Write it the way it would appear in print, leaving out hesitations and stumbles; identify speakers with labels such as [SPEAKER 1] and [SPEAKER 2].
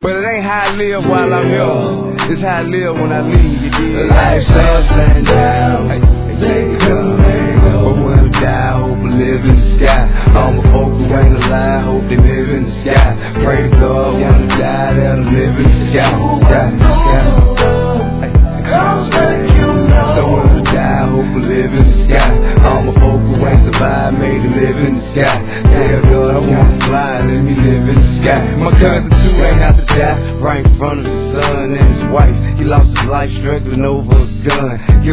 [SPEAKER 1] But it ain't how I live while I'm here. It's how I live when I leave. You dig?
[SPEAKER 2] Life's ups and downs. They come and go.
[SPEAKER 1] But when I die, I hope I live in the sky. All my folks who ain't alive, hope they live in the sky. Pray to God when I die, that I live in the sky.
[SPEAKER 2] Comes back, you know.
[SPEAKER 1] So when I die, I hope I live in the sky. All my folks who ain't survived, made them live in the sky. Tell God I wanna fly, let me live in the sky. My cousin too ain't have to die right in front of his son and his wife. He lost his life struggling over a gun.